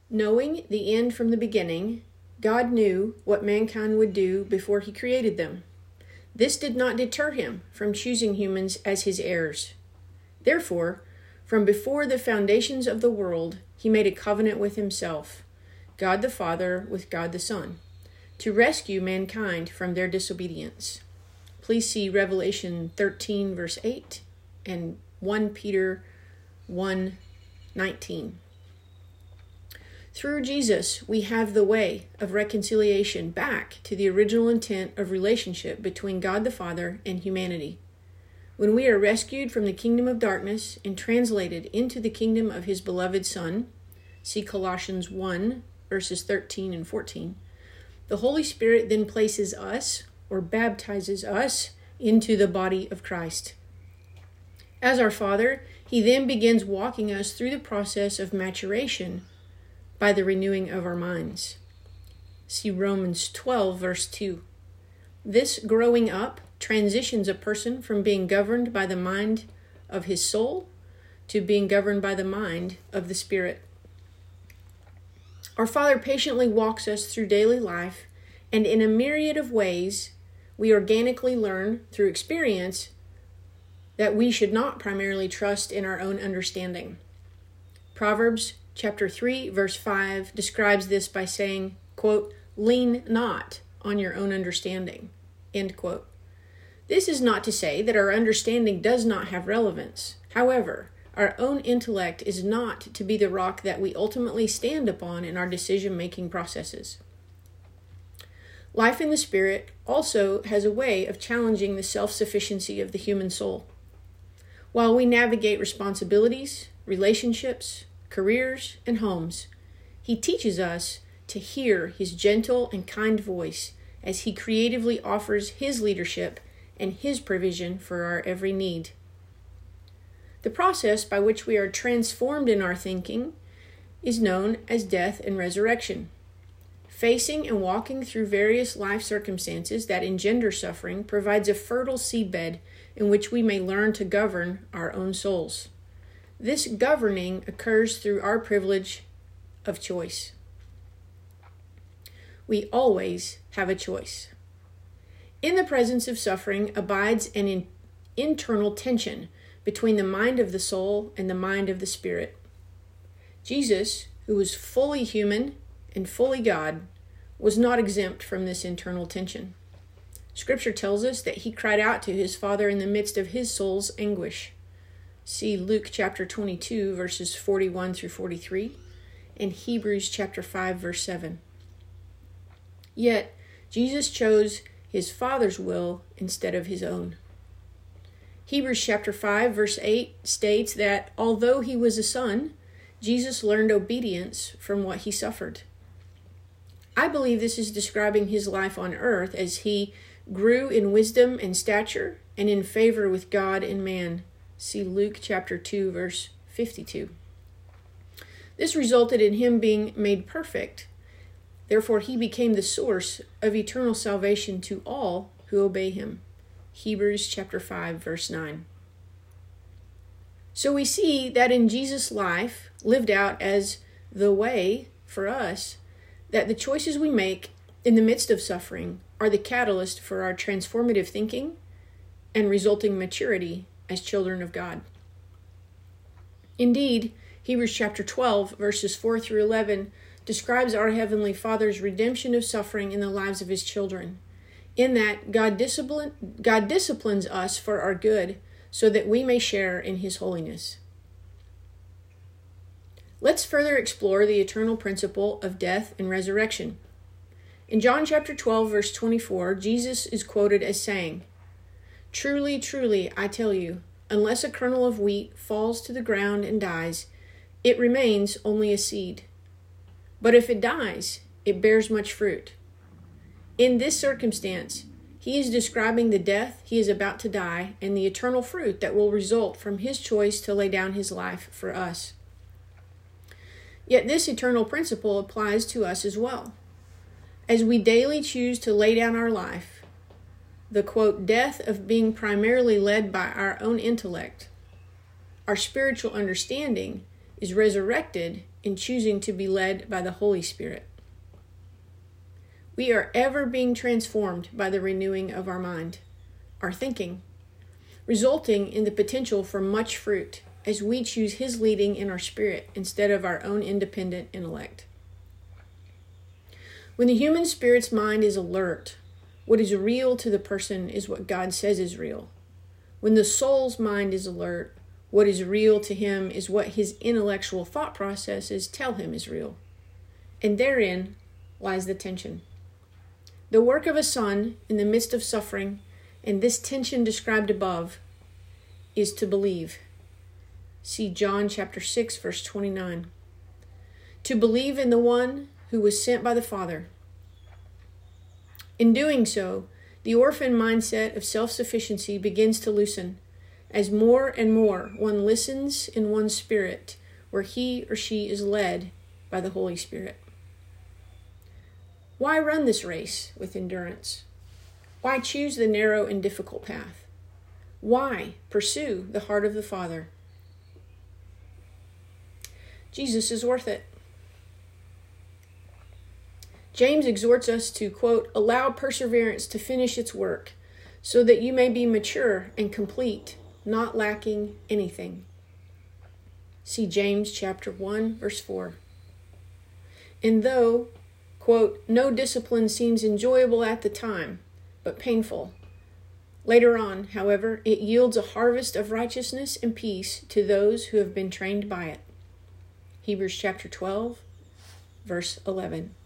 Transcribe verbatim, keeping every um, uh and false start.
Knowing the end from the beginning, God knew what mankind would do before he created them. This did not deter him from choosing humans as his heirs. Therefore, from before the foundations of the world, he made a covenant with himself, God the Father with God the Son, to rescue mankind from their disobedience. Please see Revelation thirteen, verse eight, and First Peter one nineteen. Through Jesus, we have the way of reconciliation back to the original intent of relationship between God the Father and humanity. When we are rescued from the kingdom of darkness and translated into the kingdom of his beloved Son, see Colossians one, verses thirteen and fourteen, the Holy Spirit then places us, or baptizes us, into the body of Christ. As our Father, he then begins walking us through the process of maturation by the renewing of our minds. See Romans twelve, verse two. This growing up transitions a person from being governed by the mind of his soul to being governed by the mind of the Spirit. Our Father patiently walks us through daily life, and in a myriad of ways, we organically learn through experience that we should not primarily trust in our own understanding. Proverbs chapter three, verse five describes this by saying, quote, "Lean not on your own understanding," end quote. This is not to say that our understanding does not have relevance. However, our own intellect is not to be the rock that we ultimately stand upon in our decision-making processes. Life in the Spirit also has a way of challenging the self-sufficiency of the human soul. While we navigate responsibilities, relationships, careers, and homes, he teaches us to hear his gentle and kind voice as he creatively offers his leadership and his provision for our every need. The process by which we are transformed in our thinking is known as death and resurrection. Facing and walking through various life circumstances that engender suffering provides a fertile seedbed in which we may learn to govern our own souls. This governing occurs through our privilege of choice. We always have a choice. In the presence of suffering abides an in- internal tension between the mind of the soul and the mind of the Spirit. Jesus, who was fully human and fully God, was not exempt from this internal tension. Scripture tells us that he cried out to his Father in the midst of his soul's anguish. See Luke chapter twenty-two, verses forty-one through forty-three, and Hebrews chapter five, verse seven. Yet, Jesus chose his Father's will instead of his own. Hebrews chapter five, verse eight states that although he was a son, Jesus learned obedience from what he suffered. I believe this is describing his life on earth as he grew in wisdom and stature and in favor with God and man. See Luke chapter two, verse fifty-two. This resulted in him being made perfect. Therefore, he became the source of eternal salvation to all who obey him. Hebrews chapter five, verse nine. So we see that in Jesus' life, lived out as the way for us, that the choices we make in the midst of suffering are the catalyst for our transformative thinking and resulting maturity as children of God. Indeed, Hebrews chapter twelve, verses four through eleven, describes our Heavenly Father's redemption of suffering in the lives of his children, in that God, discipline, God disciplines us for our good so that we may share in his holiness. Let's further explore the eternal principle of death and resurrection. In John chapter twelve, verse twenty-four, Jesus is quoted as saying, "Truly, truly, I tell you, unless a kernel of wheat falls to the ground and dies, it remains only a seed. But if it dies, it bears much fruit." In this circumstance, he is describing the death he is about to die and the eternal fruit that will result from his choice to lay down his life for us. Yet this eternal principle applies to us as well. As we daily choose to lay down our life, the quote, death of being primarily led by our own intellect, our spiritual understanding is resurrected in choosing to be led by the Holy Spirit. We are ever being transformed by the renewing of our mind, our thinking, resulting in the potential for much fruit as we choose His leading in our spirit instead of our own independent intellect. When the human spirit's mind is alert, what is real to the person is what God says is real. When the soul's mind is alert, what is real to him is what his intellectual thought processes tell him is real. And therein lies the tension. The work of a son in the midst of suffering, and this tension described above, is to believe. See John chapter six, verse twenty-nine. To believe in the one who was sent by the Father. In doing so, the orphan mindset of self-sufficiency begins to loosen, as more and more one listens in one's spirit, where he or she is led by the Holy Spirit. Why run this race with endurance? Why choose the narrow and difficult path? Why pursue the heart of the Father? Jesus is worth it. James exhorts us to, quote, allow perseverance to finish its work, so that you may be mature and complete, not lacking anything. See James chapter one, verse four. And though, quote, no discipline seems enjoyable at the time, but painful, later on, however, it yields a harvest of righteousness and peace to those who have been trained by it. Hebrews chapter twelve, verse eleven.